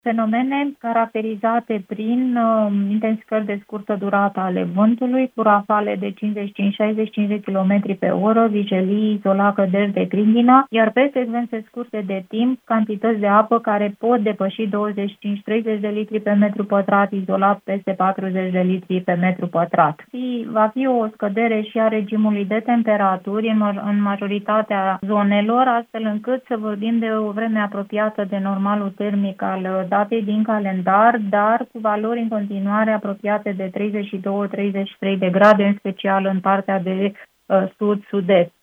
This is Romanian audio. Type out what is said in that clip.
fenomene caracterizate prin intensificări de scurtă durată ale vântului, cu rafale de 55-65 de km pe oră, vijelii, izola, căderi de grindină, iar pe secvențe scurte de timp, cantități de apă care pot depăși 25-30 de litri pe metru pătrat, izolat peste 40 de litri pe metru pătrat. Va fi o scădere și a regimului de temperaturi în majoritatea zonelor, astfel încât să vorbim de o vreme apropiată de normalul termic al datei din calendar, dar cu valori în continuare apropiate de 32-33 de grade, în special în partea de sud-sud-est.